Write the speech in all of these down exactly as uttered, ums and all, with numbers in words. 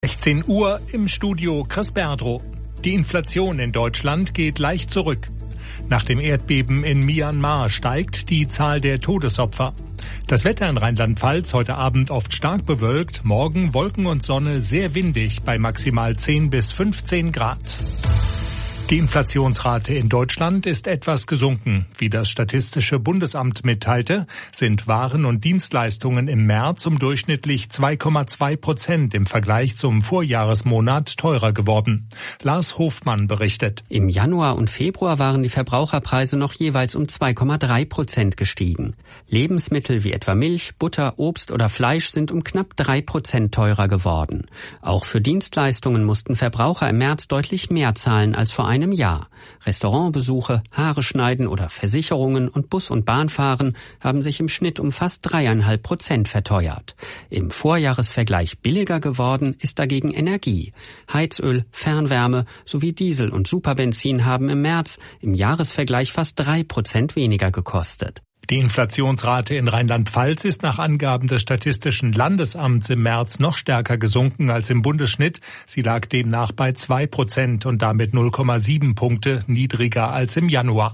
sechzehn Uhr im Studio Chris Berdrow. Die Inflation in Deutschland geht leicht zurück. Nach dem Erdbeben in Myanmar steigt die Zahl der Todesopfer. Das Wetter in Rheinland-Pfalz heute Abend oft stark bewölkt, morgen Wolken und Sonne sehr windig bei maximal zehn bis fünfzehn Grad. Die Inflationsrate in Deutschland ist etwas gesunken. Wie das Statistische Bundesamt mitteilte, sind Waren und Dienstleistungen im März um durchschnittlich zwei Komma zwei Prozent im Vergleich zum Vorjahresmonat teurer geworden. Lars Hofmann berichtet. Im Januar und Februar waren die Verbraucherpreise noch jeweils um zwei Komma drei Prozent gestiegen. Lebensmittel wie etwa Milch, Butter, Obst oder Fleisch sind um knapp drei Prozent teurer geworden. Auch für Dienstleistungen mussten Verbraucher im März deutlich mehr zahlen als vor einem Jahr. Restaurantbesuche, Haare schneiden oder Versicherungen und Bus- und Bahnfahren haben sich im Schnitt um fast dreieinhalb Prozent verteuert. Im Vorjahresvergleich billiger geworden ist dagegen Energie. Heizöl, Fernwärme sowie Diesel und Superbenzin haben im März im Jahresvergleich fast drei Prozent weniger gekostet. Die Inflationsrate in Rheinland-Pfalz ist nach Angaben des Statistischen Landesamts im März noch stärker gesunken als im Bundesschnitt. Sie lag demnach bei zwei Prozent und damit null Komma sieben Punkte niedriger als im Januar.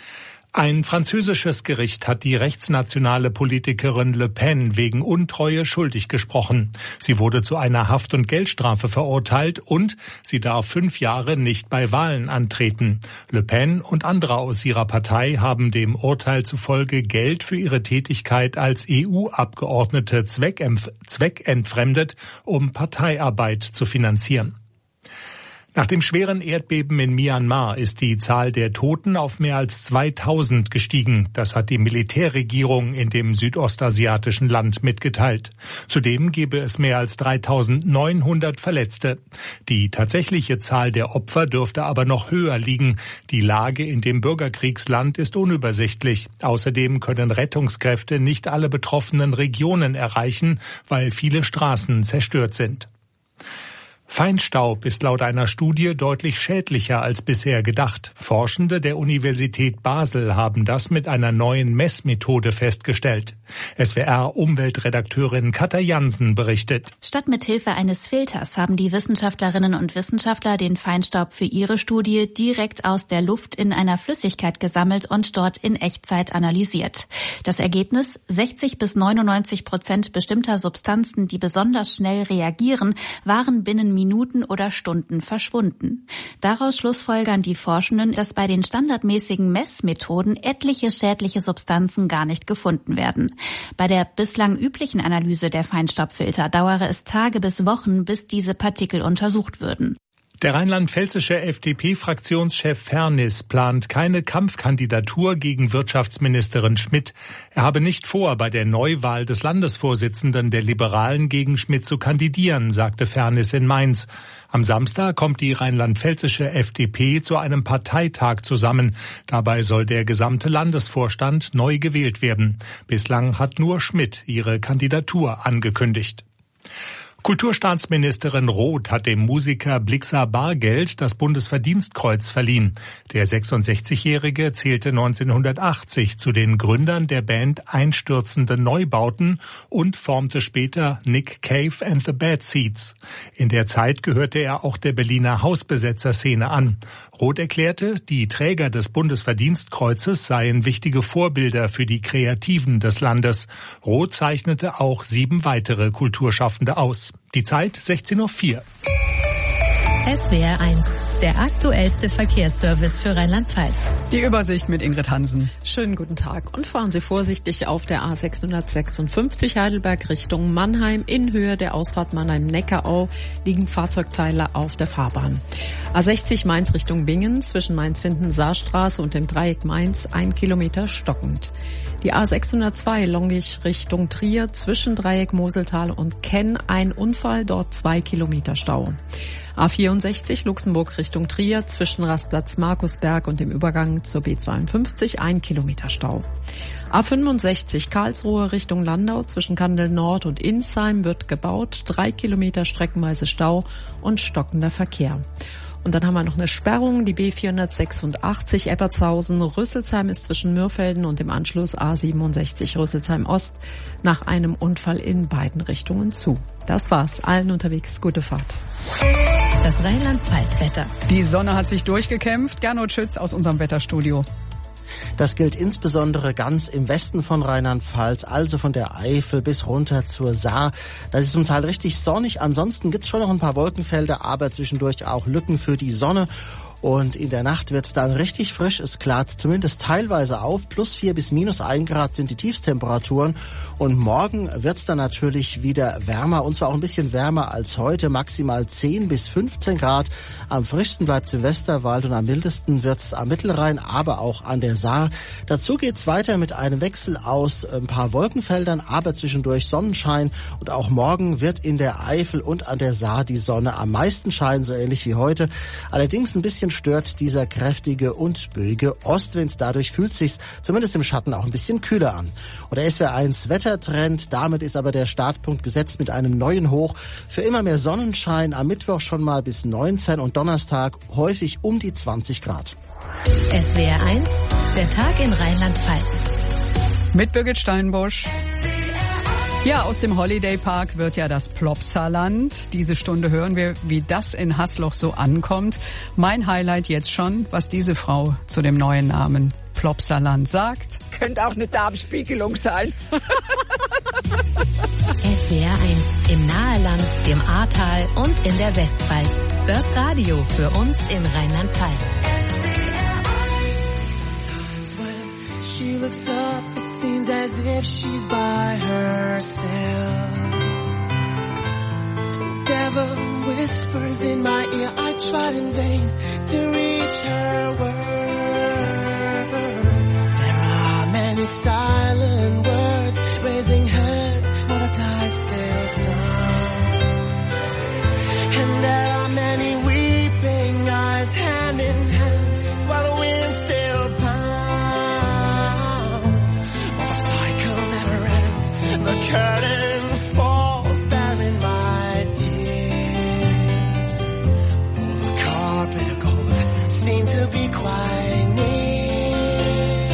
Ein französisches Gericht hat die rechtsnationale Politikerin Le Pen wegen Untreue schuldig gesprochen. Sie wurde zu einer Haft- und Geldstrafe verurteilt und sie darf fünf Jahre nicht bei Wahlen antreten. Le Pen und andere aus ihrer Partei haben dem Urteil zufolge Geld für ihre Tätigkeit als E U-Abgeordnete zweckentfremdet, um Parteiarbeit zu finanzieren. Nach dem schweren Erdbeben in Myanmar ist die Zahl der Toten auf mehr als zweitausend gestiegen. Das hat die Militärregierung in dem südostasiatischen Land mitgeteilt. Zudem gebe es mehr als dreitausendneunhundert Verletzte. Die tatsächliche Zahl der Opfer dürfte aber noch höher liegen. Die Lage in dem Bürgerkriegsland ist unübersichtlich. Außerdem können Rettungskräfte nicht alle betroffenen Regionen erreichen, weil viele Straßen zerstört sind. Feinstaub ist laut einer Studie deutlich schädlicher als bisher gedacht. Forschende der Universität Basel haben das mit einer neuen Messmethode festgestellt. S W R-Umweltredakteurin Katja Jansen berichtet. Statt mit Hilfe eines Filters haben die Wissenschaftlerinnen und Wissenschaftler den Feinstaub für ihre Studie direkt aus der Luft in einer Flüssigkeit gesammelt und dort in Echtzeit analysiert. Das Ergebnis: sechzig bis neunundneunzig Prozent bestimmter Substanzen, die besonders schnell reagieren, waren binnen Minuten oder Stunden verschwunden. Daraus schlussfolgern die Forschenden, dass bei den standardmäßigen Messmethoden etliche schädliche Substanzen gar nicht gefunden werden. Bei der bislang üblichen Analyse der Feinstaubfilter dauere es Tage bis Wochen, bis diese Partikel untersucht würden. Der rheinland-pfälzische F D P-Fraktionschef Fernis plant keine Kampfkandidatur gegen Wirtschaftsministerin Schmidt. Er habe nicht vor, bei der Neuwahl des Landesvorsitzenden der Liberalen gegen Schmidt zu kandidieren, sagte Fernis in Mainz. Am Samstag kommt die rheinland-pfälzische F D P zu einem Parteitag zusammen. Dabei soll der gesamte Landesvorstand neu gewählt werden. Bislang hat nur Schmidt ihre Kandidatur angekündigt. Kulturstaatsministerin Roth hat dem Musiker Blixa Bargeld das Bundesverdienstkreuz verliehen. Der sechsundsechzigjährige zählte neunzehnhundertachtzig zu den Gründern der Band Einstürzende Neubauten und formte später Nick Cave and the Bad Seeds. In der Zeit gehörte er auch der Berliner Hausbesetzerszene an. Roth erklärte, die Träger des Bundesverdienstkreuzes seien wichtige Vorbilder für die Kreativen des Landes. Roth zeichnete auch sieben weitere Kulturschaffende aus. Die Zeit sechzehn Uhr vier. S W R eins, der aktuellste Verkehrsservice für Rheinland-Pfalz. Die Übersicht mit Ingrid Hansen. Schönen guten Tag und fahren Sie vorsichtig auf der A sechshundertsechsundfünfzig Heidelberg Richtung Mannheim. In Höhe der Ausfahrt Mannheim-Neckarau liegen Fahrzeugteile auf der Fahrbahn. A sechzig Mainz Richtung Bingen zwischen Mainz-Winden-Saarstraße und dem Dreieck Mainz ein Kilometer stockend. Die A sechshundertzwei Longich Richtung Trier zwischen Dreieck Moseltal und Kenn ein Unfall, dort zwei Kilometer Stau. A vierundsechzig Luxemburg Richtung Trier zwischen Rastplatz Markusberg und dem Übergang zur B zweiundfünfzig ein Kilometer Stau. A fünfundsechzig Karlsruhe Richtung Landau zwischen Kandel Nord und Insheim wird gebaut, drei Kilometer streckenweise Stau und stockender Verkehr. Und dann haben wir noch eine Sperrung, die B vierhundertsechsundachtzig Eppertshausen. Rüsselsheim ist zwischen Mürfelden und dem Anschluss A siebenundsechzig Rüsselsheim Ost nach einem Unfall in beiden Richtungen zu. Das war's. Allen unterwegs gute Fahrt. Das Rheinland-Pfalz-Wetter. Die Sonne hat sich durchgekämpft. Gernot Schütz aus unserem Wetterstudio. Das gilt insbesondere ganz im Westen von Rheinland-Pfalz, also von der Eifel bis runter zur Saar. Da ist es zum Teil richtig sonnig. Ansonsten gibt es schon noch ein paar Wolkenfelder, aber zwischendurch auch Lücken für die Sonne. Und in der Nacht wird es dann richtig frisch. Es klart zumindest teilweise auf. Plus vier bis minus ein Grad sind die Tiefstemperaturen. Und morgen wird es dann natürlich wieder wärmer. Und zwar auch ein bisschen wärmer als heute. Maximal zehn bis fünfzehn Grad. Am frischsten bleibt es im Westerwald und am mildesten wird es am Mittelrhein, aber auch an der Saar. Dazu geht es weiter mit einem Wechsel aus ein paar Wolkenfeldern, aber zwischendurch Sonnenschein. Und auch morgen wird in der Eifel und an der Saar die Sonne am meisten scheinen, so ähnlich wie heute. Allerdings ein bisschen stört dieser kräftige und böige Ostwind. Dadurch fühlt es sich zumindest im Schatten auch ein bisschen kühler an. Und der S W R eins Wettertrend, damit ist aber der Startpunkt gesetzt mit einem neuen Hoch. Für immer mehr Sonnenschein, am Mittwoch schon mal bis neunzehn und Donnerstag häufig um die zwanzig Grad. S W R eins, der Tag in Rheinland-Pfalz. Mit Birgit Steinbusch. Ja, aus dem Holiday Park wird ja das Plopsaland. Diese Stunde hören wir, wie das in Hasloch so ankommt. Mein Highlight jetzt schon, was diese Frau zu dem neuen Namen Plopsaland sagt. Könnte auch eine Darmspiegelung sein. S W R eins im Naheland, dem Ahrtal und in der Westpfalz. Das Radio für uns in Rheinland-Pfalz. She looks up, it seems as if she's by herself. Devil whispers in my ear, I tried in vain to reach her word. There are many silent words, raising heads while the tide sails on. And there are many weeping eyes, hand in hand, while the wind still pounds. The curtain falls, bearing my tears. Oh, the carpet of gold seemed to be quite near.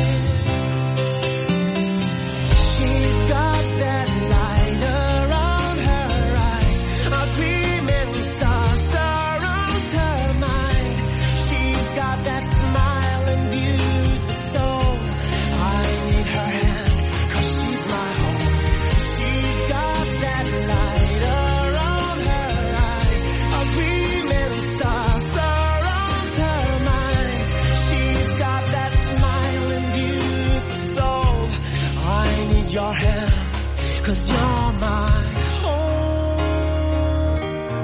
She's got that light around her eyes, a gleaming star surrounds her mind. She's got that smile and beauty soul. I need her hand, 'cause she's my home. She's got that light around her eyes, a gleaming star surrounds her mind. She's got that smile and beauty soul. I need your hand, 'cause you're my home.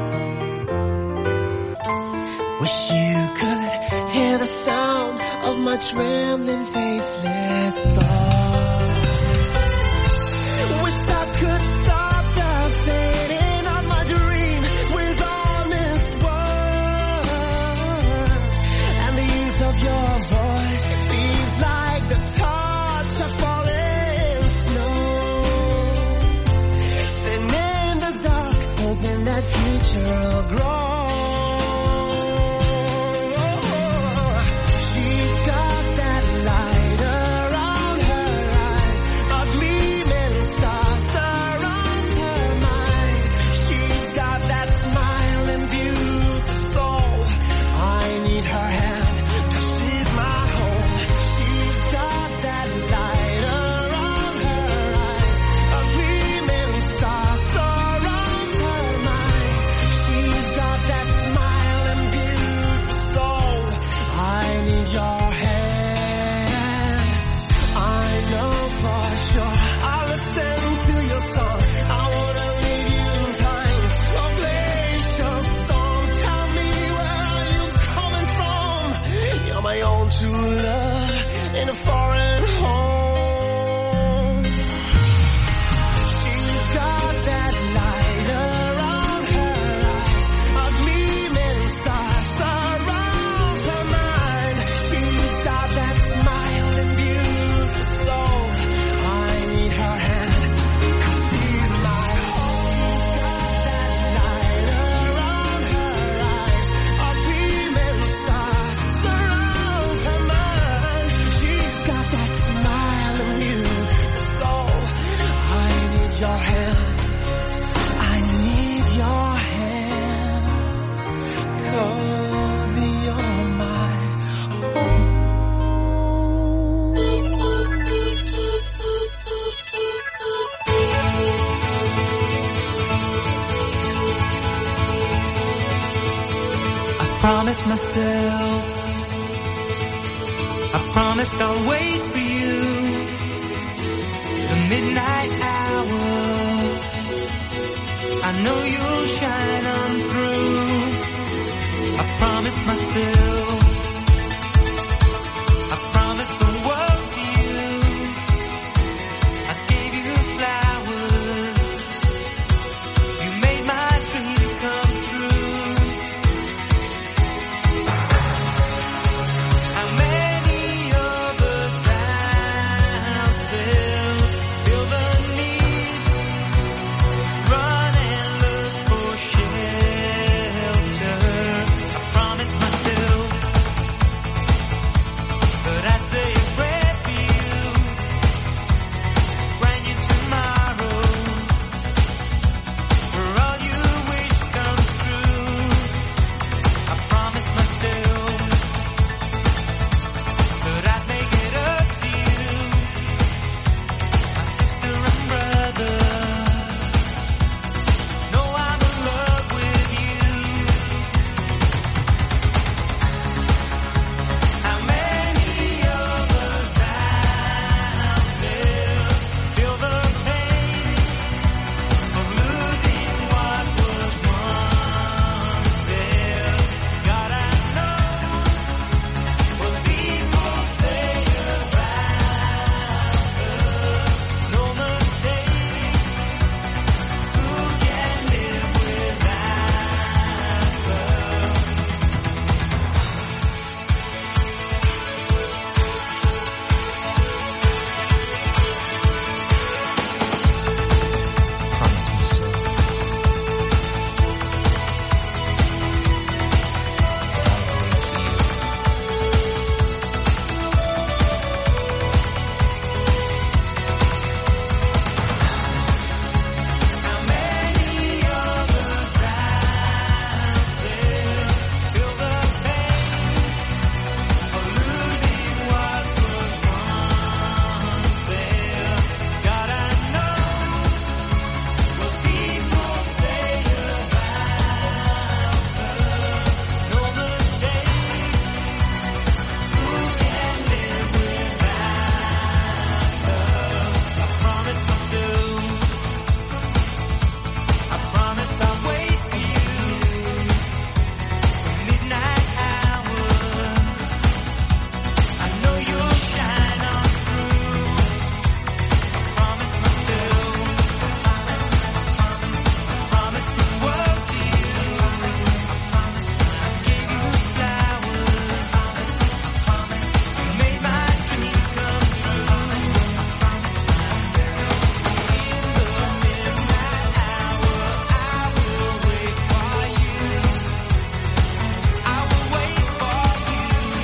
Wish you could hear the sound of my trembling, faceless thought. Wish I could stop the fading of my dream with honest words. And the youth of your voice feels like the touch of falling snow. Sitting in the dark, hoping that future will grow. She's got that light around her eyes, a gleaming star surrounds her mind. She's got that smile and beauty soul. I need her hand, 'cause she's my home. She's got that light around her eyes, a gleaming star surrounds her mind. She's got promised myself, I promised I'll wait for you, the midnight hour, I know you'll shine on through, I promised myself, I promised the world to you, I gave you flowers, you made my dreams come true. How many others out there feel the need to run and look for shelter? I promised myself that I'd say a prayer for you, grant you tomorrow, where all you wish comes true. I promised myself that I'd make it up to you, my sister and brother. Know I'm in love with you. How many of us out there feel the pain of losing what was once there? God, I know what people say about love. No mistake. Who can live without love? Promise me so. How many of us out there feel the pain of losing what was once there? God, I know what people say about love. No mistake. Who can live without love? I promised myself, I promised I'll wait for you, the midnight hour, I know you'll shine on through. I promised myself, I promised the world to you, I gave you flowers, you made my dreams come true. In the midnight hour, I will wait for you, I will wait for you,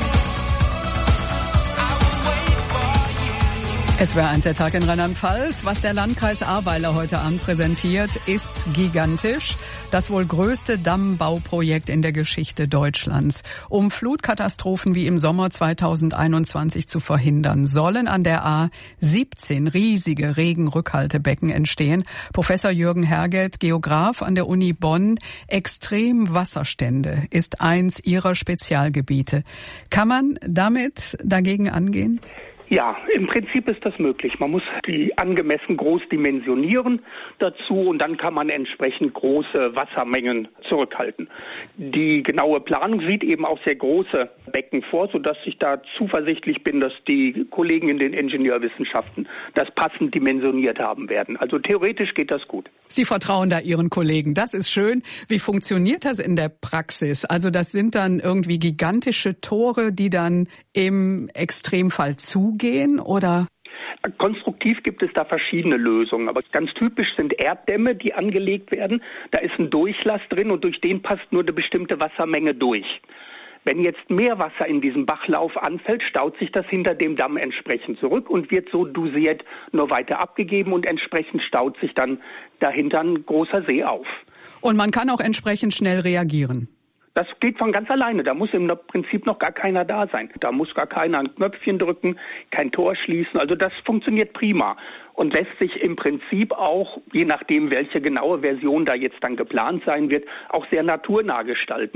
I will wait for you. Es wäre eins der Tag in Rheinland-Pfalz. Was der Landkreis Ahrweiler heute Abend präsentiert, ist gigantisch. Das wohl größte Dammbauprojekt in der Geschichte Deutschlands. Um Flutkatastrophen wie im Sommer zweitausendeinundzwanzig zu verhindern, sollen an der A siebzehn riesige Regenrückhaltebecken entstehen. Professor Jürgen Herget, Geograf an der Uni Bonn. Extremwasserstände ist eins Ihrer Spezialgebiete. Kann man damit dagegen angehen? Ja, im Prinzip ist das möglich. Man muss die angemessen groß dimensionieren dazu und dann kann man entsprechend große Wassermengen zurückhalten. Die genaue Planung sieht eben auch sehr große Becken vor, sodass ich da zuversichtlich bin, dass die Kollegen in den Ingenieurwissenschaften das passend dimensioniert haben werden. Also theoretisch geht das gut. Sie vertrauen da Ihren Kollegen. Das ist schön. Wie funktioniert das in der Praxis? Also das sind dann irgendwie gigantische Tore, die dann im Extremfall zugehen, oder? Konstruktiv gibt es da verschiedene Lösungen, aber ganz typisch sind Erddämme, die angelegt werden. Da ist ein Durchlass drin und durch den passt nur eine bestimmte Wassermenge durch. Wenn jetzt mehr Wasser in diesem Bachlauf anfällt, staut sich das hinter dem Damm entsprechend zurück und wird so dosiert nur weiter abgegeben und entsprechend staut sich dann dahinter ein großer See auf. Und man kann auch entsprechend schnell reagieren. Das geht von ganz alleine. Da muss im Prinzip noch gar keiner da sein. Da muss gar keiner ein Knöpfchen drücken, kein Tor schließen. Also das funktioniert prima und lässt sich im Prinzip auch, je nachdem welche genaue Version da jetzt dann geplant sein wird, auch sehr naturnah gestalten.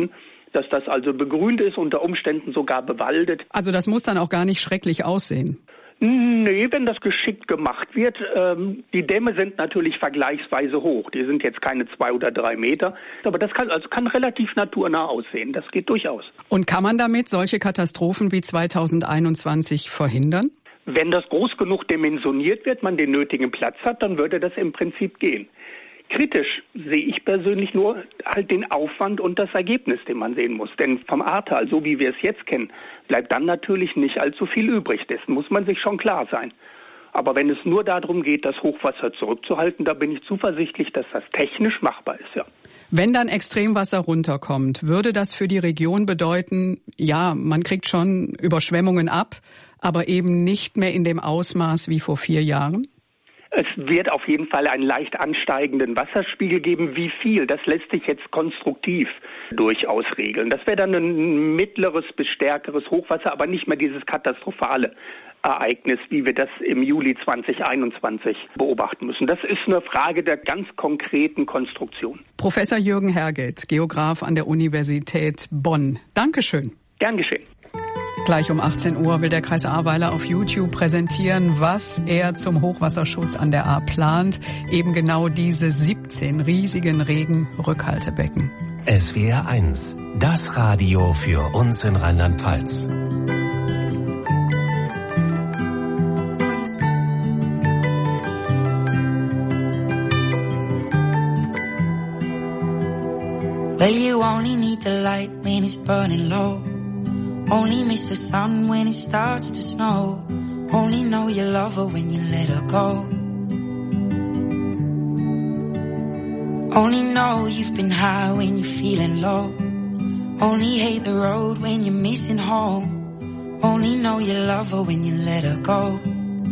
dass das also begrünt ist, unter Umständen sogar bewaldet. Also das muss dann auch gar nicht schrecklich aussehen. Nee, wenn das geschickt gemacht wird. Ähm, die Dämme sind natürlich vergleichsweise hoch. Die sind jetzt keine zwei oder drei Meter. Aber das kann, also kann relativ naturnah aussehen. Das geht durchaus. Und kann man damit solche Katastrophen wie zweitausendeinundzwanzig verhindern? Wenn das groß genug dimensioniert wird, man den nötigen Platz hat, dann würde das im Prinzip gehen. Kritisch sehe ich persönlich nur halt den Aufwand und das Ergebnis, den man sehen muss. Denn vom Ahrtal, so wie wir es jetzt kennen, bleibt dann natürlich nicht allzu viel übrig. Dessen muss man sich schon klar sein. Aber wenn es nur darum geht, das Hochwasser zurückzuhalten, da bin ich zuversichtlich, dass das technisch machbar ist, ja. Wenn dann Extremwasser runterkommt, würde das für die Region bedeuten, ja, man kriegt schon Überschwemmungen ab, aber eben nicht mehr in dem Ausmaß wie vor vier Jahren? Es wird auf jeden Fall einen leicht ansteigenden Wasserspiegel geben. Wie viel? Das lässt sich jetzt konstruktiv durchaus regeln. Das wäre dann ein mittleres bis stärkeres Hochwasser, aber nicht mehr dieses katastrophale Ereignis, wie wir das im Juli zweitausendeinundzwanzig beobachten müssen. Das ist eine Frage der ganz konkreten Konstruktion. Professor Jürgen Herget, Geograf an der Universität Bonn. Dankeschön. Gern geschehen. Gleich um achtzehn Uhr will der Kreis Ahrweiler auf YouTube präsentieren, was er zum Hochwasserschutz an der Ahr plant. Eben genau diese siebzehn riesigen Regenrückhaltebecken. S W R eins, das Radio für uns in Rheinland-Pfalz. Well, you only need the light when it's burning low. Only miss the sun when it starts to snow. Only know you love her when you let her go. Only know you've been high when you're feeling low. Only hate the road when you're missing home. Only know you love her when you let her go.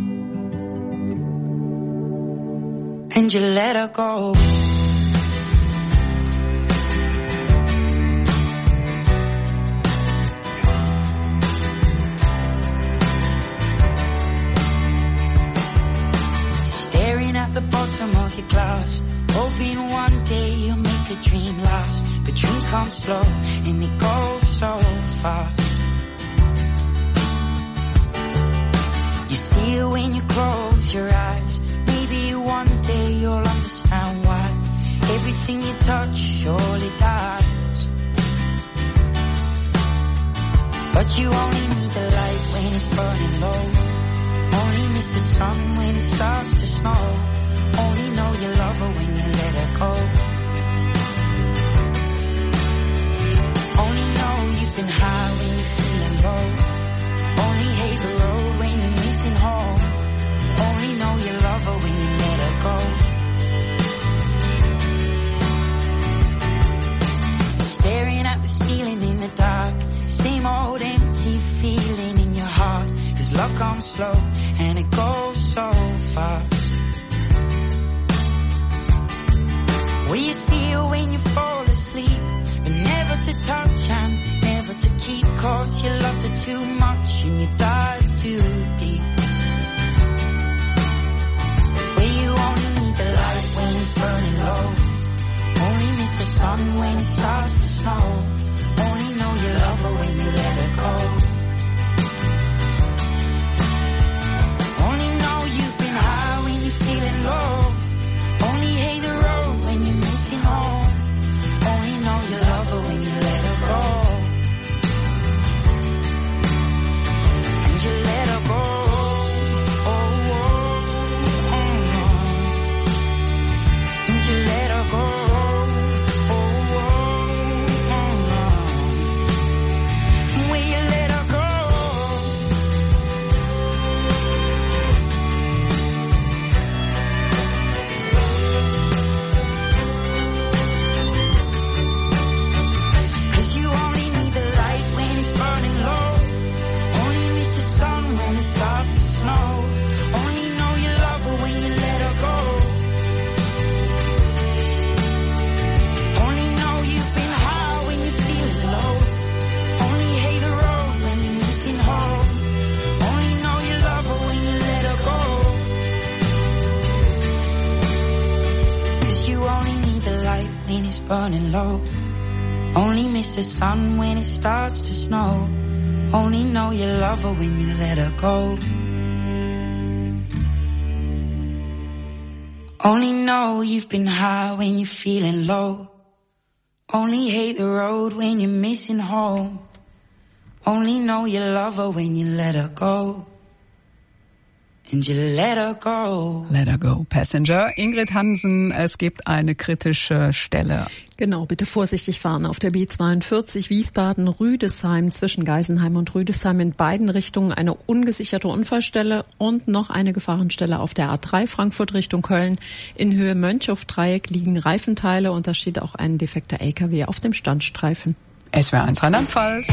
And you let her go. The bottom of your glass, hoping one day you'll make a dream last. But dreams come slow and they go so fast. You see it when you close your eyes. Maybe one day you'll understand why everything you touch surely dies. But you only need the light when it's burning low. Only miss the sun when it starts to snow. Only know you love her when you let her go. Only know you've been high when you're feeling low. Only hate the road when you're missing home. Only know you love her when you let her go. Staring at the ceiling in the dark. Same old empty feeling in your heart. 'Cause love comes slow and it goes so fast. Will you see her when you fall asleep? But never to touch and never to keep. 'Cause you loved her too much and you dive too deep. Well, you only need the light when it's burning low. Only miss the sun when it starts to snow. Only know you love her when you let her go. Only know you've been high when you're feeling low. Only hate the road when you're missing home. Only know you love her when you let her go. And you let her go. Oh, oh, oh, oh. And you let her go. Oh, oh, oh, oh. Will you let her go? Burning low. Only miss the sun when it starts to snow. Only know you love her when you let her go. Only know you've been high when you're feeling low. Only hate the road when you're missing home. Only know you love her when you let her go. And you let her go. Let her go, Passenger. Ingrid Hansen, es gibt eine kritische Stelle. Genau, bitte vorsichtig fahren auf der B zweiundvierzig Wiesbaden-Rüdesheim zwischen Geisenheim und Rüdesheim in beiden Richtungen eine ungesicherte Unfallstelle und noch eine Gefahrenstelle auf der A drei Frankfurt Richtung Köln. In Höhe Mönchhof-Dreieck liegen Reifenteile und da steht auch ein defekter L K W auf dem Standstreifen. S W R eins Rheinland-Pfalz.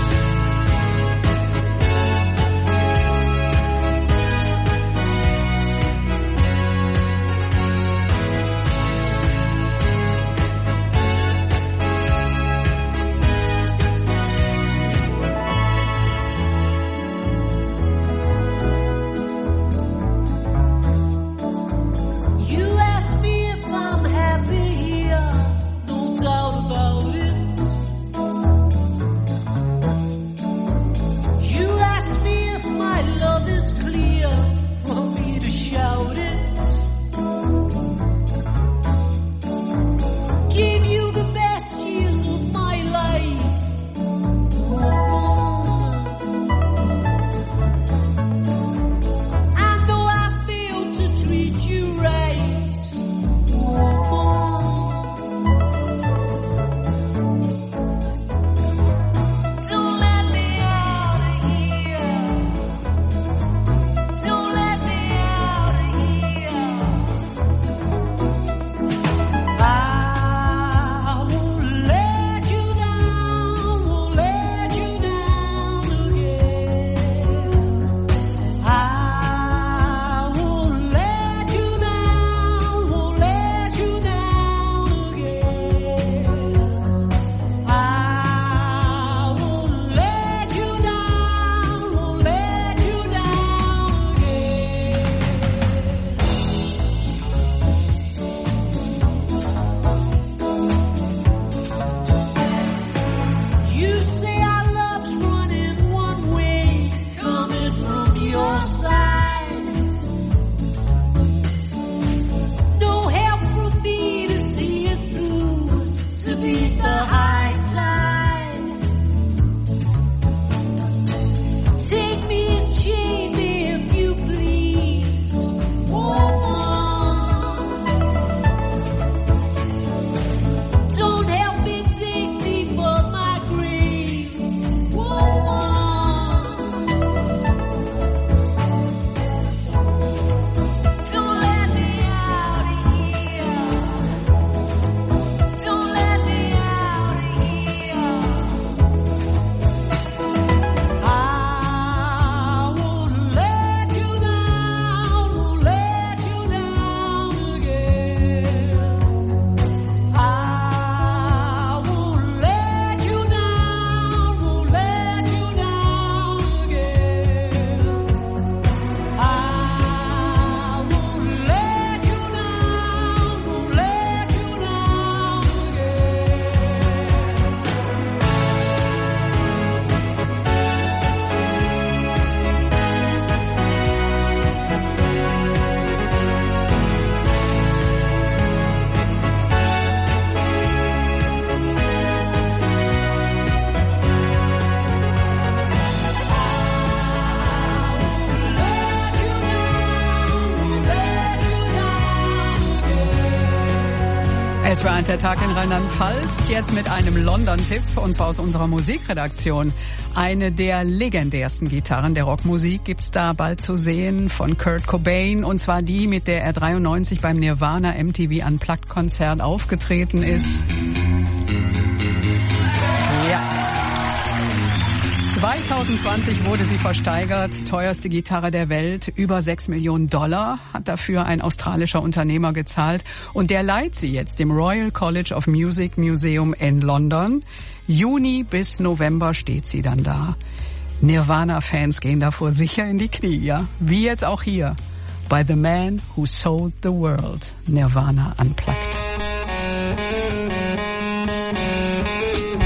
S W R eins der Tag in Rheinland-Pfalz, jetzt mit einem London-Tipp, und zwar aus unserer Musikredaktion. Eine der legendärsten Gitarren der Rockmusik gibt's da bald zu sehen von Kurt Cobain, und zwar die, mit der er dreiundneunzig beim Nirvana M T V Unplugged Konzert aufgetreten ist. Ja. zwanzig zwanzig wurde sie versteigert, teuerste Gitarre der Welt, über sechs Millionen Dollar hat dafür ein australischer Unternehmer gezahlt, und der leiht sie jetzt dem Royal College of Music Museum in London. Juni bis November steht sie dann da. Nirvana-Fans gehen davor sicher in die Knie, ja? Wie jetzt auch hier bei The Man Who Sold the World, Nirvana Unplugged.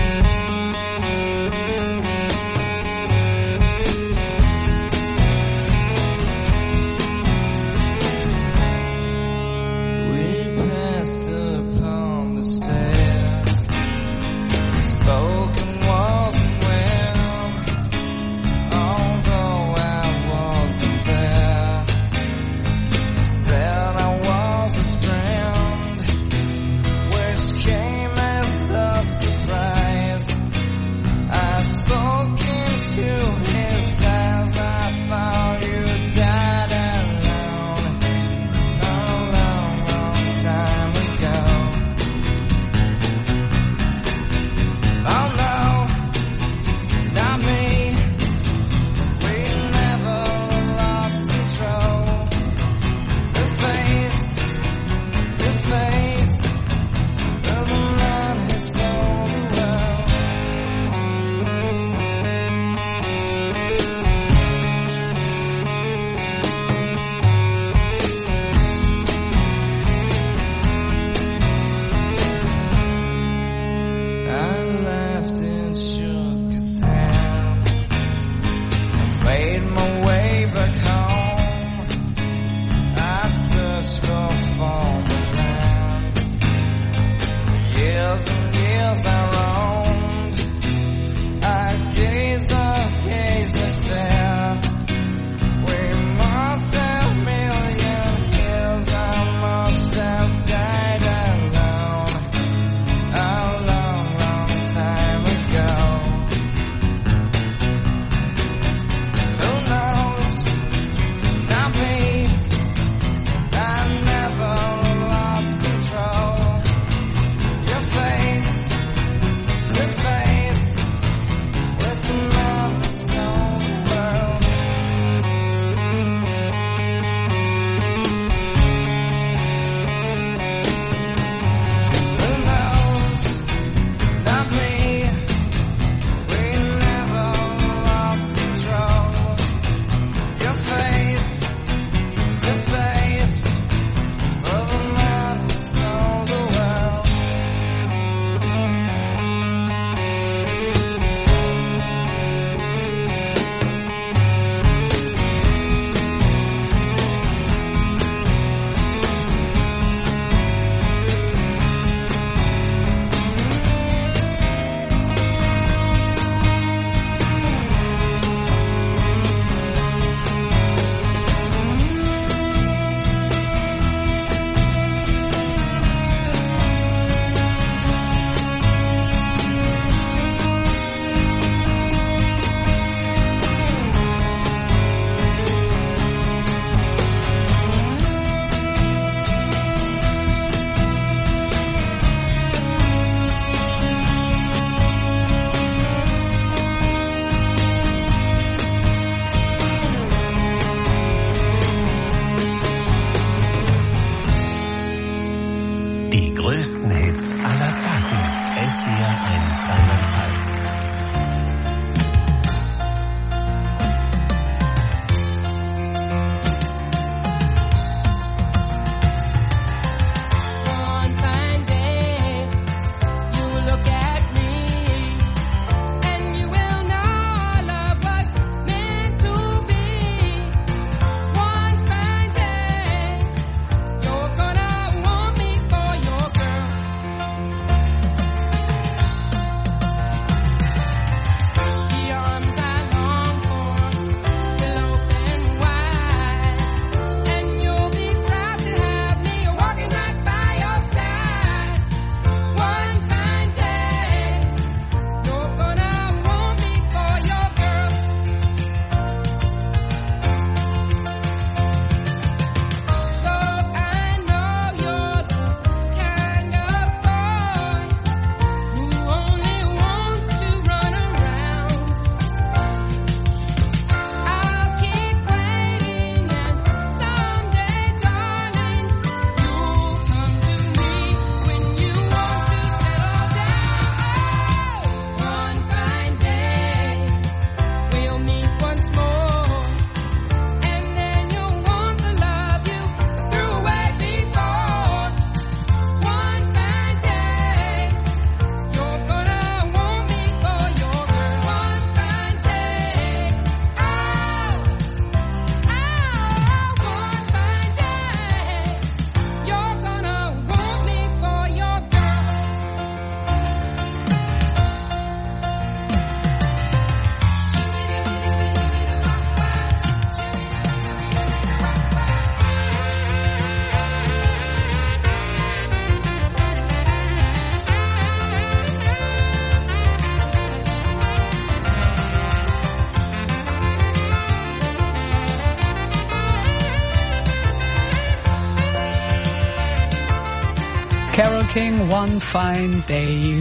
King, One Fine Day.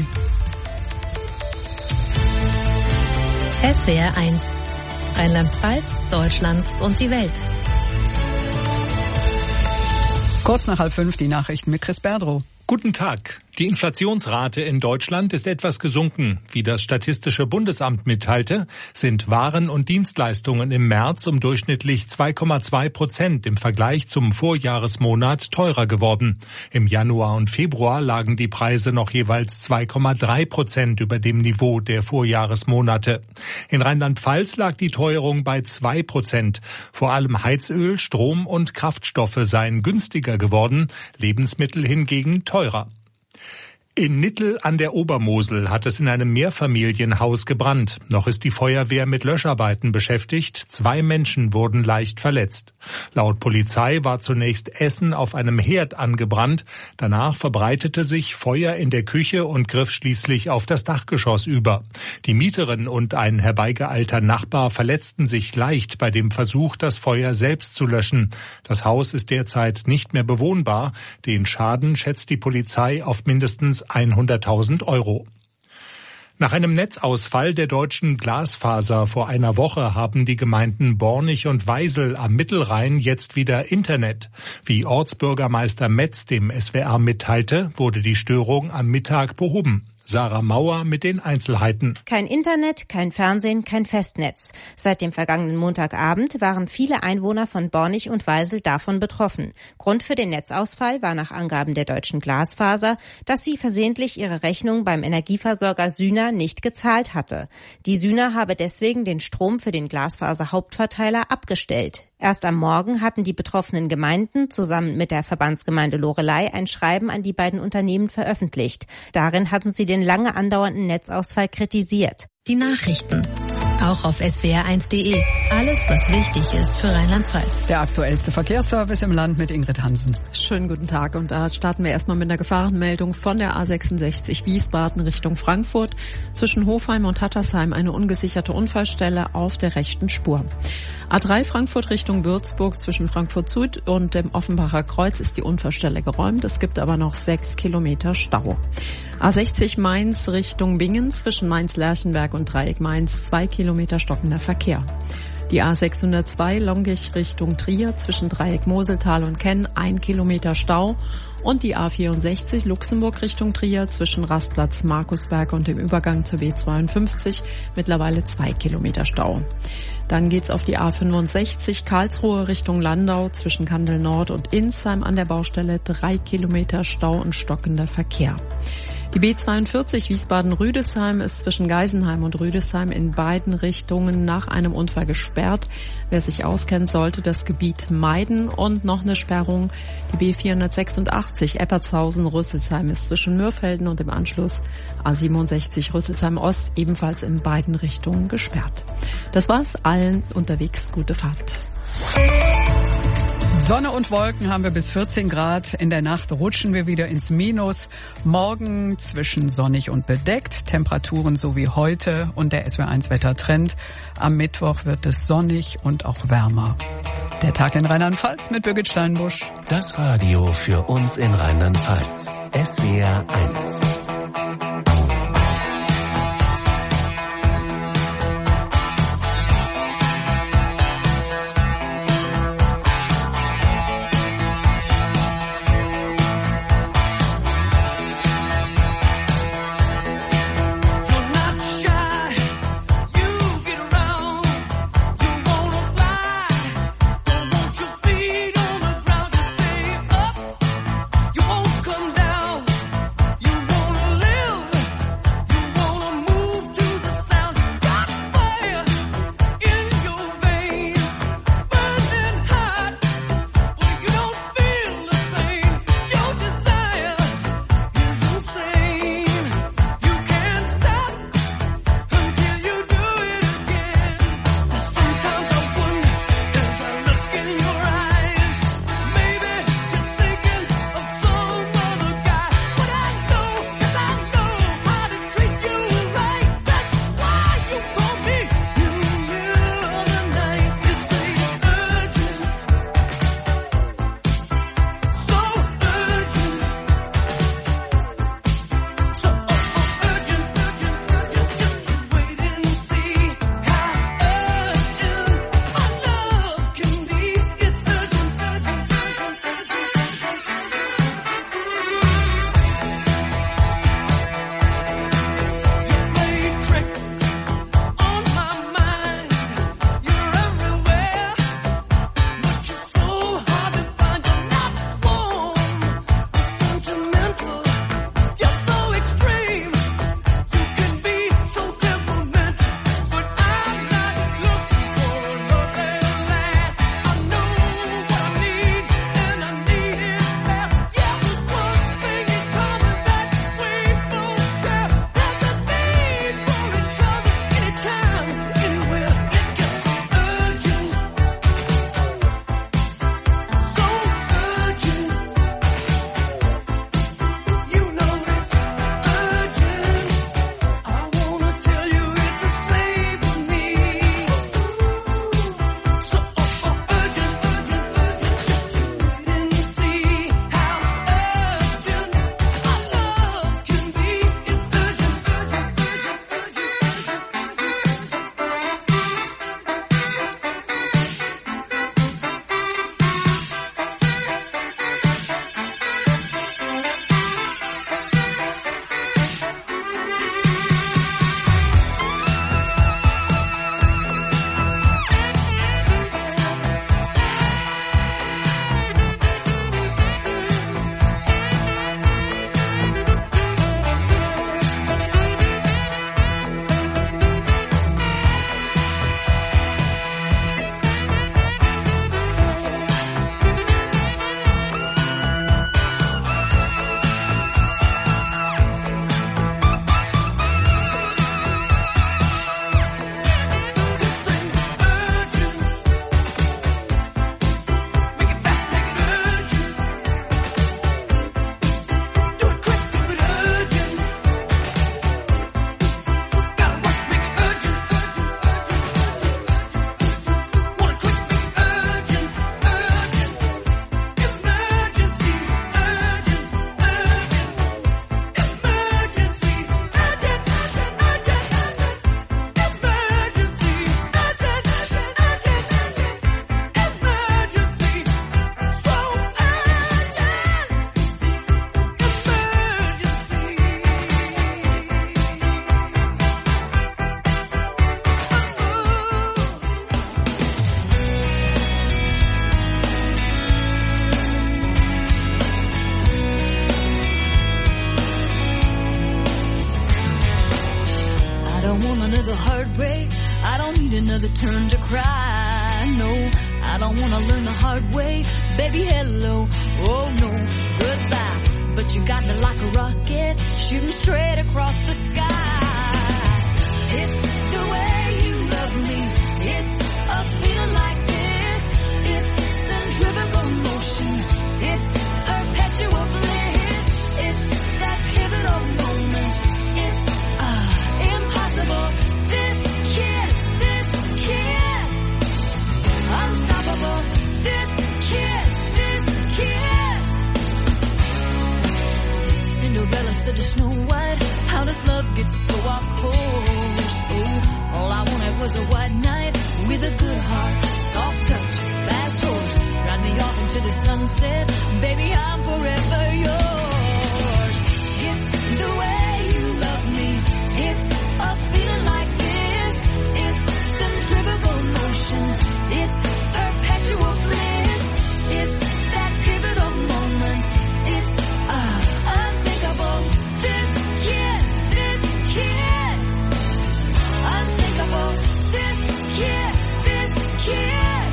S W R eins. Rheinland-Pfalz, Deutschland und die Welt. Kurz nach halb fünf die Nachrichten mit Chris Berdrow. Guten Tag. Die Inflationsrate in Deutschland ist etwas gesunken. Wie das Statistische Bundesamt mitteilte, sind Waren und Dienstleistungen im März um durchschnittlich zwei Komma zwei Prozent im Vergleich zum Vorjahresmonat teurer geworden. Im Januar und Februar lagen die Preise noch jeweils zwei Komma drei Prozent über dem Niveau der Vorjahresmonate. In Rheinland-Pfalz lag die Teuerung bei zwei Prozent. Vor allem Heizöl, Strom und Kraftstoffe seien günstiger geworden, Lebensmittel hingegen teurer. In Nittel an der Obermosel hat es in einem Mehrfamilienhaus gebrannt. Noch ist die Feuerwehr mit Löscharbeiten beschäftigt. Zwei Menschen wurden leicht verletzt. Laut Polizei war zunächst Essen auf einem Herd angebrannt. Danach verbreitete sich Feuer in der Küche und griff schließlich auf das Dachgeschoss über. Die Mieterin und ein herbeigeeilter Nachbar verletzten sich leicht bei dem Versuch, das Feuer selbst zu löschen. Das Haus ist derzeit nicht mehr bewohnbar. Den Schaden schätzt die Polizei auf mindestens hunderttausend Euro. Nach einem Netzausfall der deutschen Glasfaser vor einer Woche haben die Gemeinden Bornig und Weisel am Mittelrhein jetzt wieder Internet. Wie Ortsbürgermeister Metz dem S W R mitteilte, wurde die Störung am Mittag behoben. Sarah Mauer mit den Einzelheiten. Kein Internet, kein Fernsehen, kein Festnetz. Seit dem vergangenen Montagabend waren viele Einwohner von Bornig und Weisel davon betroffen. Grund für den Netzausfall war nach Angaben der deutschen Glasfaser, dass sie versehentlich ihre Rechnung beim Energieversorger Sühner nicht gezahlt hatte. Die Sühner habe deswegen den Strom für den Glasfaser-Hauptverteiler abgestellt. Erst am Morgen hatten die betroffenen Gemeinden zusammen mit der Verbandsgemeinde Loreley ein Schreiben an die beiden Unternehmen veröffentlicht. Darin hatten sie den lange andauernden Netzausfall kritisiert. Die Nachrichten. Auch auf S W R eins Punkt de. Alles, was wichtig ist für Rheinland-Pfalz. Der aktuellste Verkehrsservice im Land mit Ingrid Hansen. Schönen guten Tag. Und da starten wir erstmal mit einer Gefahrenmeldung von der A sechsundsechzig Wiesbaden Richtung Frankfurt. Zwischen Hofheim und Hattersheim eine ungesicherte Unfallstelle auf der rechten Spur. A drei Frankfurt Richtung Würzburg zwischen Frankfurt Süd und dem Offenbacher Kreuz ist die Unfallstelle geräumt. Es gibt aber noch sechs Kilometer Stau. A sechzig Mainz Richtung Bingen zwischen Mainz-Lerchenberg und Dreieck Mainz zwei Kilometer stockender Verkehr. Die A sechshundertzwei Longich Richtung Trier zwischen Dreieck Moseltal und Kenn ein Kilometer Stau. Und die A vierundsechzig Luxemburg Richtung Trier zwischen Rastplatz Markusberg und dem Übergang zur B zweiundfünfzig mittlerweile zwei Kilometer Stau. Dann geht's auf die A fünfundsechzig Karlsruhe Richtung Landau zwischen Kandel Nord und Insheim an der Baustelle drei Kilometer Stau und stockender Verkehr. Die B zweiundvierzig Wiesbaden-Rüdesheim ist zwischen Geisenheim und Rüdesheim in beiden Richtungen nach einem Unfall gesperrt. Wer sich auskennt, sollte das Gebiet meiden. Und noch eine Sperrung. Die B vierhundertsechsundachtzig Eppertshausen-Rüsselsheim ist zwischen Mürfelden und im Anschluss A siebenundsechzig Rüsselsheim-Ost ebenfalls in beiden Richtungen gesperrt. Das war's. Allen unterwegs gute Fahrt. Sonne und Wolken haben wir bis vierzehn Grad. In der Nacht rutschen wir wieder ins Minus. Morgen zwischen sonnig und bedeckt. Temperaturen so wie heute und der S W R eins Wettertrend. Am Mittwoch wird es sonnig und auch wärmer. Der Tag in Rheinland-Pfalz mit Birgit Steinbusch. Das Radio für uns in Rheinland-Pfalz. S W R eins. You won't come down. You wanna want another heartbreak. I don't need another turn to cry. No, I don't want to learn the hard way. Baby, hello, oh no, goodbye. But you got me like a rocket, shooting straight across the sky. It's the way you love me. It's a feeling like this. It's centrifugal motion. It's perpetual bliss. It's that pivotal moment. It's uh, impossible. This kiss, this kiss, unstoppable. This kiss, this kiss. Cinderella said to Snow White, how does love get so off course? Oh, all I wanted was a white knight with a good heart, soft touch, fast horse. Ride me off into the sunset, baby, I'm forever yours. It's the way you love me. It's a feeling like this. It's centrifugal motion. It's perpetual bliss. It's that pivotal moment. It's uh, unthinkable. This kiss, this kiss, unsinkable. This kiss, this kiss.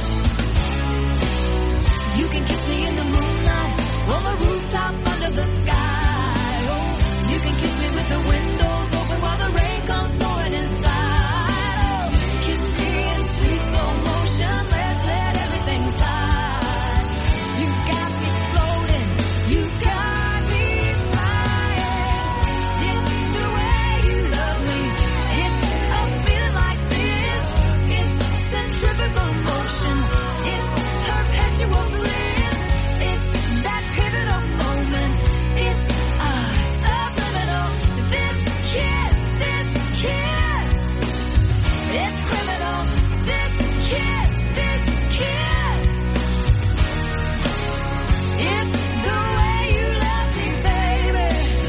You can kiss me in the moonlight, on the rooftop under the sky. Oh, you can kiss me with the windows open while the rain comes pouring inside. Oh, kiss me in sweet slow motion, let's let everything slide. You got me floating, you got me flying. It's the way you love me. It's a feeling like this. It's centrifugal motion. It's perpetual bliss. It's that pivotal moment. It's uh, subliminal. This kiss, this kiss. It's criminal. This kiss, this kiss. It's the way you love me, baby.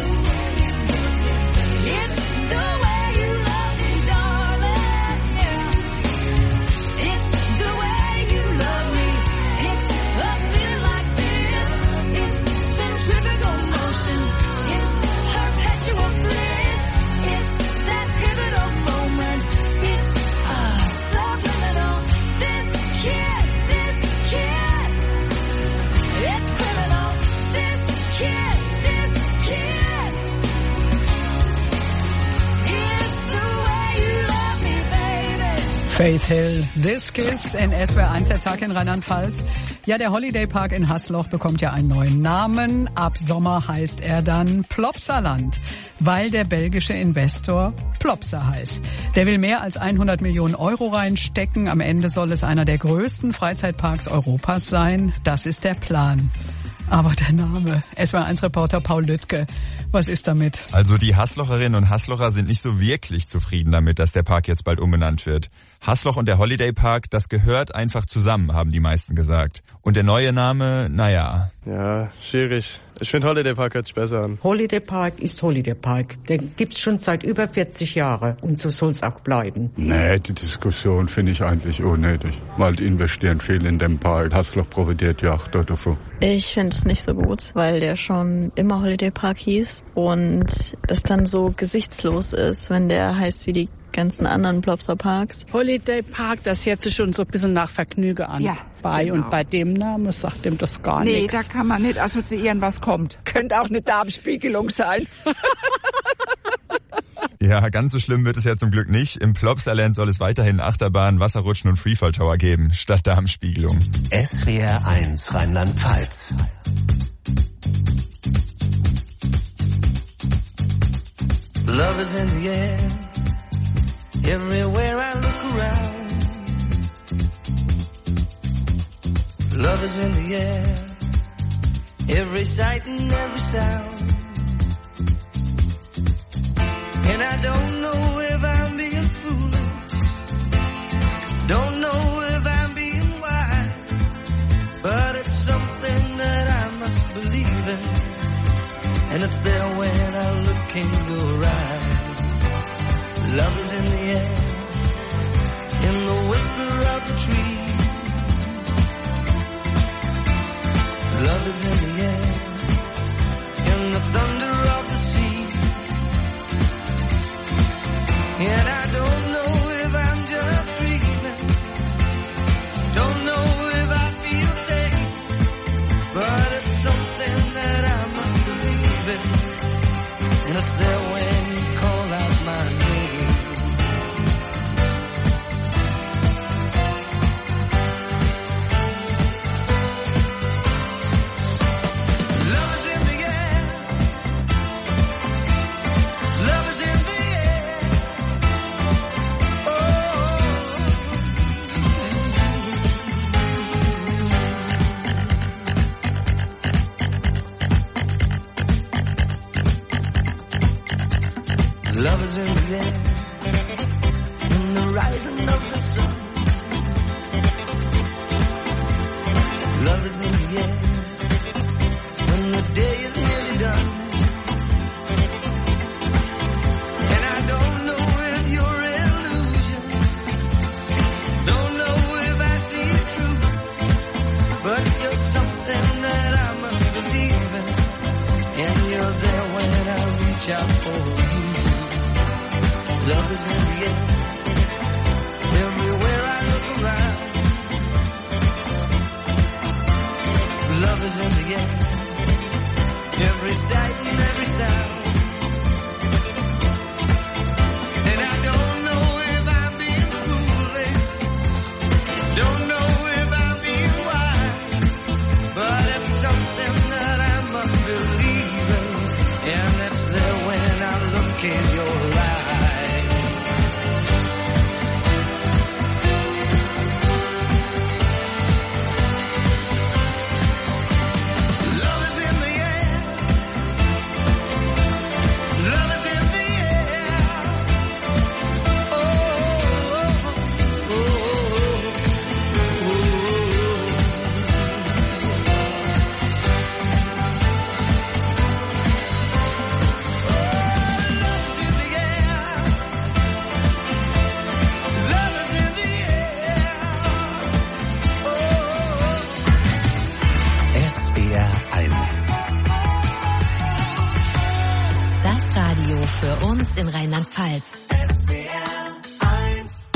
It's the way you love me, darling. Yeah. It's the way you love me. It's a feeling like this. It's centrifugal motion. It's perpetual bliss. It's that pivotal moment. It's uh, subliminal. This kiss, this kiss. It's criminal. This kiss, this kiss. It's the way you love me, baby. Faith Hill, This Kiss in S W R eins, der Tag in Rheinland-Pfalz. Ja, der Holiday Park in Hasloch bekommt ja einen neuen Namen. Ab Sommer heißt er dann Plopsaland, weil der belgische Investor Plopsa heißt. Der will mehr als hundert Millionen Euro reinstecken. Am Ende soll es einer der größten Freizeitparks Europas sein. Das ist der Plan. Aber der Name, S W R eins Reporter Paul Lüttke, was ist damit? Also die Haslocherinnen und Haslocher sind nicht so wirklich zufrieden damit, dass der Park jetzt bald umbenannt wird. Hasloch und der Holiday Park, das gehört einfach zusammen, haben die meisten gesagt. Und der neue Name, naja. Ja, schwierig. Ich finde Holiday Park hört sich besser an. Holiday Park ist Holiday Park. Den gibt's schon seit über vierzig Jahren und so soll's auch bleiben. Nee, die Diskussion finde ich eigentlich unnötig. Weil die investieren viel in den Park. Hasloch profitiert ja auch davon. Ich finde es nicht so gut, weil der schon immer Holiday Park hieß und das dann so gesichtslos ist, wenn der heißt wie die ganzen anderen Plopsa Parks. Holiday Park, das hört sich schon so ein bisschen nach Vergnügen an. Ja, bei genau. Und bei dem Namen sagt dem das gar nee, nichts. Nee, da kann man nicht assoziieren, was kommt. Könnte auch eine Darmspiegelung sein. Ja, ganz so schlimm wird es ja zum Glück nicht. Im Plopsaland soll es weiterhin Achterbahn, Wasserrutschen und Freefall Tower geben, statt Darmspiegelung. S W R eins Rheinland-Pfalz. Love is in the air. Everywhere I look around, love is in the air. Every sight and every sound. And I don't know if I'm being foolish, don't know if I'm being wise, but it's something that I must believe in, and it's there when I look in your eyes. Love is in the air, in the whisper of the tree. Love is in the air, in the thunder of the sea. Yeah. rising of the sun. Love is in the air when the day is nearly done. And I don't know if you're illusion, don't know if I see it true, but you're something that I must believe in, and you're there when I reach out for you. Love is in the air everywhere I look around. Love is in the air, every sight and every sound. And I don't know if I'm being foolish, don't know if I'm being wise, but it's something that I must believe in, and it's there when I look in your eyes. Love is in the air, love is in the air. Oh, oh, oh, S W R eins. Das Radio für uns in Rheinland-Pfalz. S W R eins.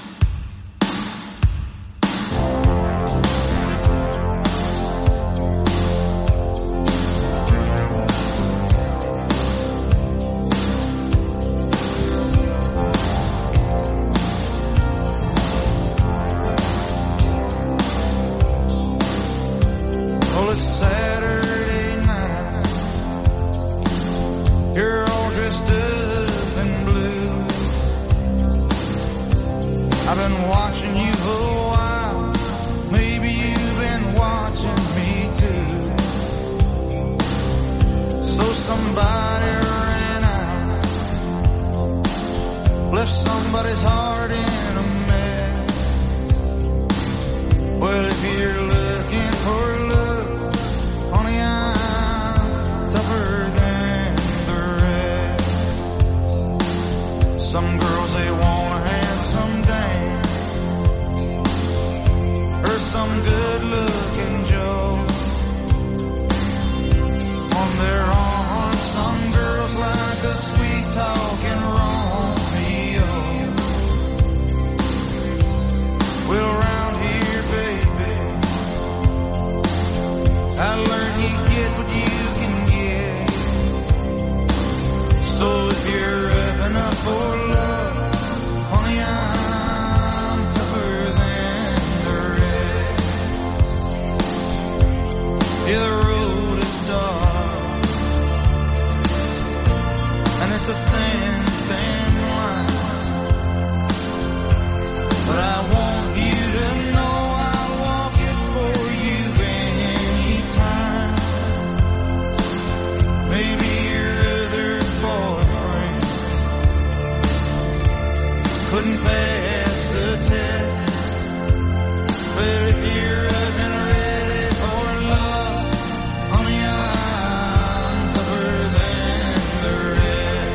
Well, it's Saturday night. You're all dressed up in blue. I've been watching you for a while. Maybe you've been watching me too. So somebody ran out, left somebody's heart in a mess. Well, if you're looking for love, honey, I'm tougher than the rest. Some girls, they want a handsome dame, or some good-looking Joe. On their arm, some girls like a sweet-talking Romeo. Well, around here, baby, I learned you get what you can get. So if you're up enough for love, honey, I'm tougher than the rest. Yeah, the road is dark, and it's a thin, thin line, but I want you to know I'll walk it for you anytime. Maybe your other boyfriend couldn't pass the test, but if you're up and ready for love, honey, I'm tougher than the rest.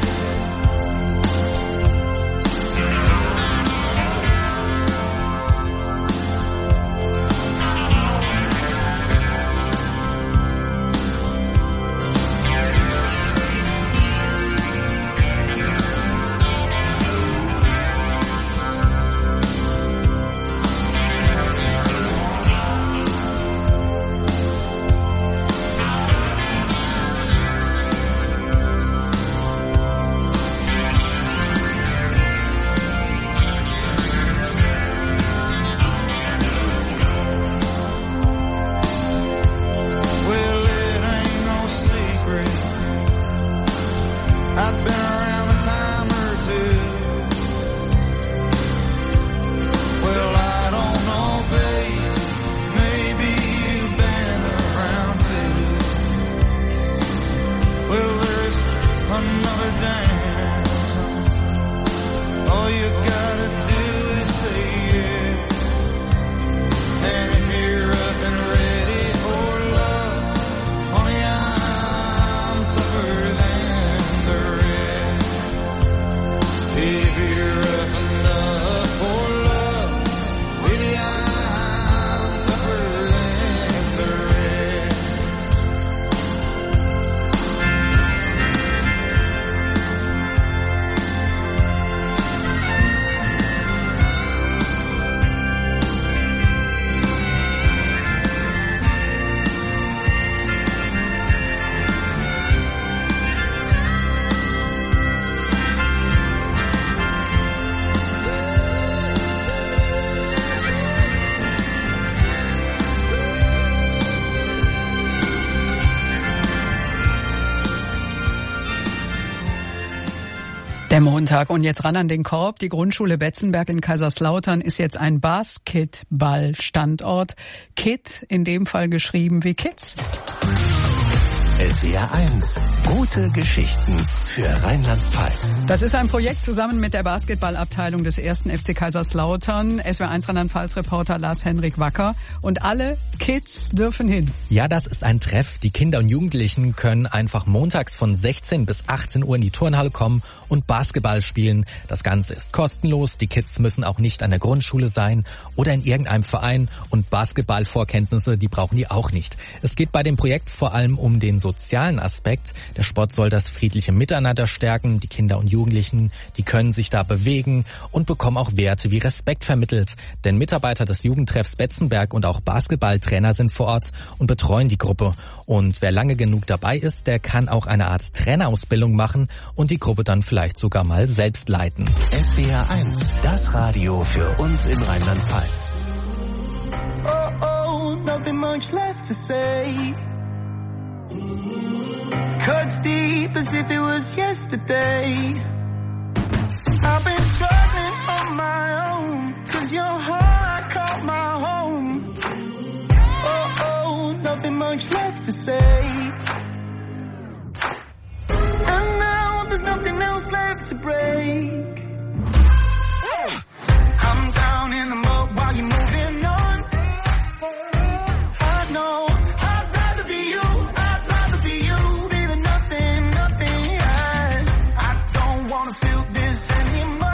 Der Montag und jetzt ran an den Korb. Die Grundschule Betzenberg in Kaiserslautern ist jetzt ein Basketball-Standort. Kid, in dem Fall geschrieben wie Kids. S W R eins. Gute Geschichten für Rheinland-Pfalz. Das ist ein Projekt zusammen mit der Basketballabteilung des ersten F C Kaiserslautern. S W R eins Rheinland-Pfalz-Reporter Lars-Henrik Wacker. Und alle Kids dürfen hin. Ja, das ist ein Treff. Die Kinder und Jugendlichen können einfach montags von sechzehn bis achtzehn Uhr in die Turnhalle kommen und Basketball spielen. Das Ganze ist kostenlos. Die Kids müssen auch nicht an der Grundschule sein oder in irgendeinem Verein. Und Basketballvorkenntnisse, die brauchen die auch nicht. Es geht bei dem Projekt vor allem um den sozialen Aspekt. Der Sport soll das friedliche Miteinander stärken. Die Kinder und Jugendlichen, die können sich da bewegen und bekommen auch Werte wie Respekt vermittelt. Denn Mitarbeiter des Jugendtreffs Betzenberg und auch Basketballtrainer sind vor Ort und betreuen die Gruppe. Und wer lange genug dabei ist, der kann auch eine Art Trainerausbildung machen und die Gruppe dann vielleicht sogar mal selbst leiten. S W R eins, das Radio für uns in Rheinland-Pfalz. Oh, oh, nothing much left to say. Cuts deep as if it was yesterday. I've been struggling on my own, cause your heart I call my home. Oh, oh, nothing much left to say. And now there's nothing else left to break. I'm down in the mud while you're moving on. I know I'd rather be you, I'd rather be you, feeling nothing, nothing, yeah. I don't wanna feel this anymore.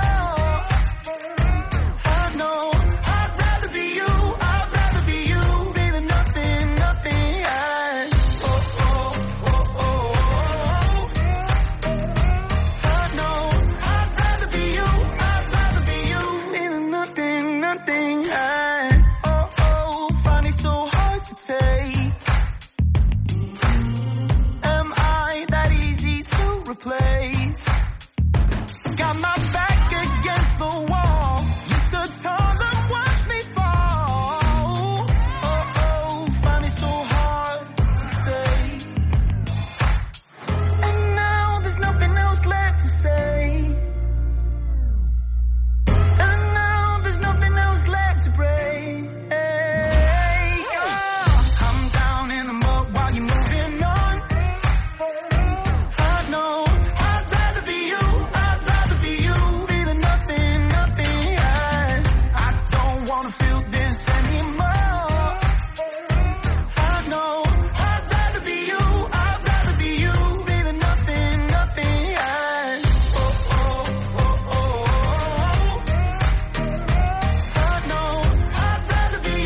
I know I'd rather be you, I'd rather be you, feeling nothing, nothing, yeah. Oh, oh, oh, oh, oh. I know I'd rather be you, I'd rather be you, feeling nothing, nothing, yeah. Oh, oh, find it so hard to take. Am I that easy to replace? Got my back against the wall. You stood tall and watched me fall. Oh, oh, find it so hard to say. And now there's nothing else left to say. And now there's nothing else left to break. I'm down in the mud while you're moving on. I know I'd rather be you, I'd rather be you, feeling nothing, nothing, yeah. I don't wanna feel this anymore. I know I'd rather be you, I'd rather be you, feeling nothing, nothing, yeah. Oh, oh, oh, oh, oh. I know I'd rather be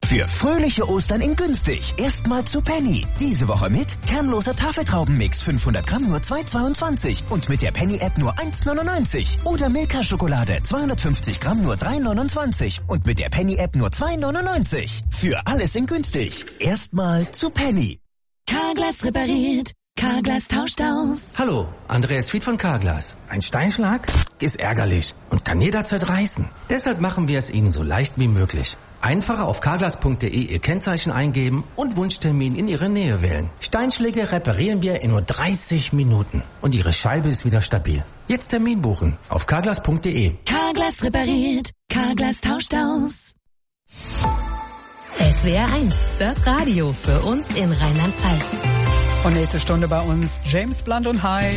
Für fröhliche Ostern in günstig. Erstmal zu Penny. Diese Woche mit kernloser Tafeltraubenmix fünfhundert Gramm nur zwei Euro zweiundzwanzig und mit der Penny-App nur eins Euro neunundneunzig. Oder Milka-Schokolade zweihundertfünfzig Gramm nur drei Euro neunundzwanzig und mit der Penny-App nur zwei Euro neunundneunzig. Für alles in günstig. Erstmal zu Penny. Carglass repariert. Carglass tauscht aus. Hallo, Andreas Fied von Carglass. Ein Steinschlag ist ärgerlich und kann jederzeit reißen. Deshalb machen wir es Ihnen so leicht wie möglich. Einfach auf carglass punkt de Ihr Kennzeichen eingeben und Wunschtermin in Ihre Nähe wählen. Steinschläge reparieren wir in nur dreißig Minuten und Ihre Scheibe ist wieder stabil. Jetzt Termin buchen auf carglass punkt de. Carglass repariert. Carglass tauscht aus. S W R eins, das Radio für uns in Rheinland-Pfalz. Und nächste Stunde bei uns James Blunt und High.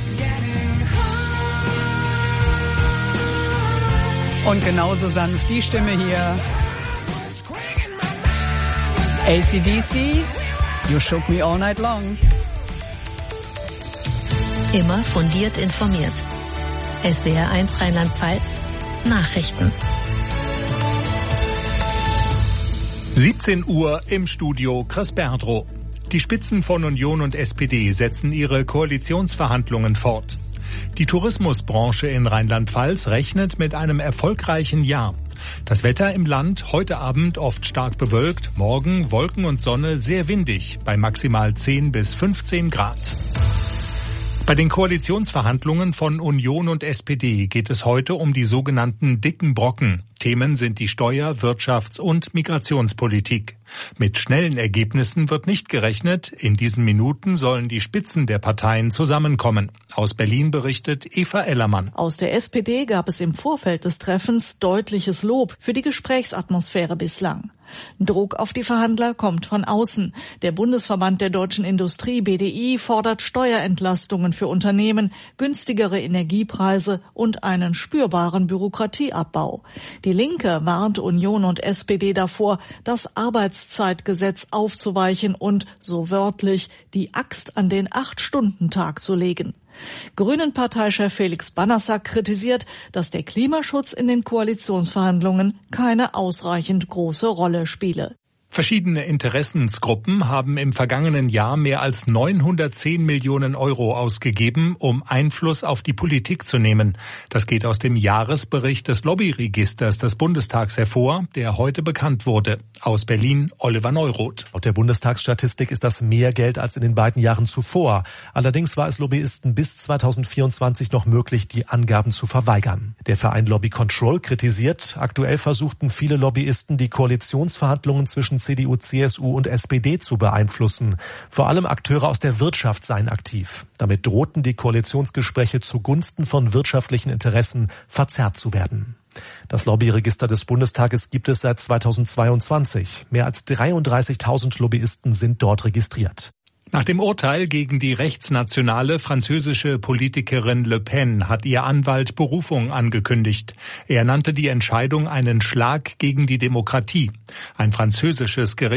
Und genauso sanft die Stimme hier. A C D C, You Shook Me All Night Long. Immer fundiert informiert. S W R eins Rheinland-Pfalz, Nachrichten. siebzehn Uhr im Studio Chris Berdrow. Die Spitzen von Union und S P D setzen ihre Koalitionsverhandlungen fort. Die Tourismusbranche in Rheinland-Pfalz rechnet mit einem erfolgreichen Jahr. Das Wetter im Land heute Abend oft stark bewölkt, morgen Wolken und Sonne sehr windig, bei maximal zehn bis fünfzehn Grad. Bei den Koalitionsverhandlungen von Union und S P D geht es heute um die sogenannten dicken Brocken. Themen sind die Steuer-, Wirtschafts- und Migrationspolitik. Mit schnellen Ergebnissen wird nicht gerechnet. In diesen Minuten sollen die Spitzen der Parteien zusammenkommen. Aus Berlin berichtet Eva Ellermann. Aus der S P D gab es im Vorfeld des Treffens deutliches Lob für die Gesprächsatmosphäre bislang. Druck auf die Verhandler kommt von außen. Der Bundesverband der deutschen Industrie B D I fordert Steuerentlastungen für Unternehmen, günstigere Energiepreise und einen spürbaren Bürokratieabbau. Die Linke warnt Union und S P D davor, das Arbeitszeitgesetz aufzuweichen und, so wörtlich, die Axt an den Acht-Stunden-Tag zu legen. Grünen-Parteichef Felix Banassack kritisiert, dass der Klimaschutz in den Koalitionsverhandlungen keine ausreichend große Rolle spiele. Verschiedene Interessensgruppen haben im vergangenen Jahr mehr als neunhundertzehn Millionen Euro ausgegeben, um Einfluss auf die Politik zu nehmen. Das geht aus dem Jahresbericht des Lobbyregisters des Bundestags hervor, der heute bekannt wurde. Aus Berlin Oliver Neuroth. Laut der Bundestagsstatistik ist das mehr Geld als in den beiden Jahren zuvor. Allerdings war es Lobbyisten bis zweitausendvierundzwanzig noch möglich, die Angaben zu verweigern. Der Verein Lobby Control kritisiert, aktuell versuchten viele Lobbyisten, die Koalitionsverhandlungen zwischen C D U, C S U und S P D zu beeinflussen. Vor allem Akteure aus der Wirtschaft seien aktiv. Damit drohten die Koalitionsgespräche zugunsten von wirtschaftlichen Interessen verzerrt zu werden. Das Lobbyregister des Bundestages gibt es seit zweitausendzweiundzwanzig. Mehr als dreiunddreißigtausend Lobbyisten sind dort registriert. Nach dem Urteil gegen die rechtsnationale französische Politikerin Le Pen hat ihr Anwalt Berufung angekündigt. Er nannte die Entscheidung einen Schlag gegen die Demokratie. Ein französisches Gericht